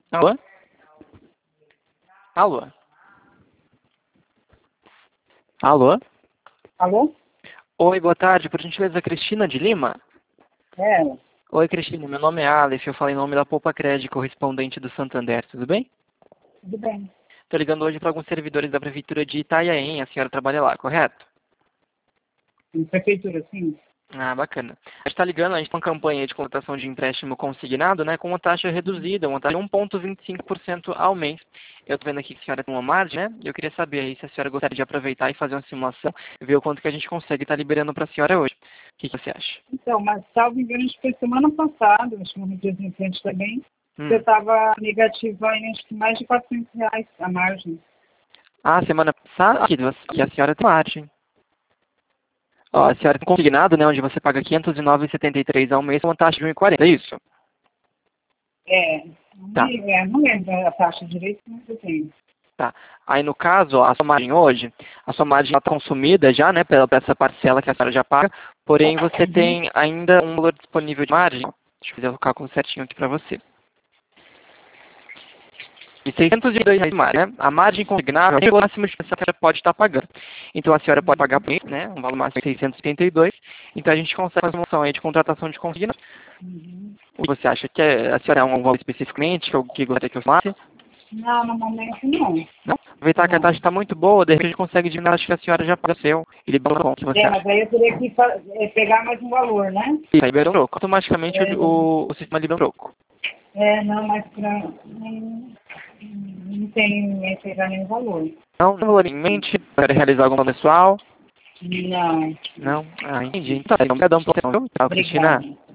Alô? Alô? Alô? Alô? Oi, boa tarde. Por gentileza, Cristina de Lima? É, Oi, Cristina. Meu nome é Aleph. Eu falo em nome da Poupa Crédito, correspondente do Santander. Tudo bem? tudo bem. Estou ligando hoje para alguns servidores da Prefeitura de Itanhaém. A senhora trabalha lá, correto? Em prefeitura, sim. Ah, bacana. A gente está ligando, a gente tem uma campanha de contratação de empréstimo consignado, né, com uma taxa reduzida, uma taxa de 1,25% ao mês. Eu estou vendo aqui que a senhora tem uma margem, né, e eu queria saber aí se a senhora gostaria de aproveitar e fazer uma simulação e ver o quanto que a gente consegue estar liberando para a senhora hoje. O que você acha? Então, mas salvo engano, acho que foi semana passada, acho que um representante também, você Hum. estava negativa em acho que mais de R$ 400 a margem. Ah, semana passada, aqui, que a senhora tem margem. Ó, a senhora tem consignado, né, onde você paga R$ 509,73 ao mês com uma taxa de 1,40, é isso? Tá. Não lembro a taxa direito, mas eu tenho. Tá. Aí no caso, ó, a sua margem hoje, a sua margem está consumida já, né, pela essa parcela que a senhora já paga, porém você tem ainda um valor disponível de margem. Deixa eu fazer o cálculo certinho aqui para você. E R$ 602 de margem, né? A margem consignada é o máximo de que a senhora pode estar pagando. Então a senhora pode pagar por isso, né? Um valor máximo de 672. Então a gente consegue fazer uma opção aí de contratação de consignado. O que você acha que a senhora é um valor especificamente que gostaria que eu falasse? Não, no momento não. Não? Aproveitar que a Não. taxa está muito boa, de repente a gente consegue diminuir, acho que a senhora já paga o seu e libera o troco. O que você Mas acha? aí eu teria que pegar mais um valor, né? Isso, aí libera o troco. Automaticamente É, o sistema libera o troco. não, mas não tenho nem pegar nenhum valor. Não, não valor em mente, para realizar algum plano pessoal? Não. Não? Ah, entendi. Então, obrigadão pela atenção, viu? Tchau, Cristina. Obrigada.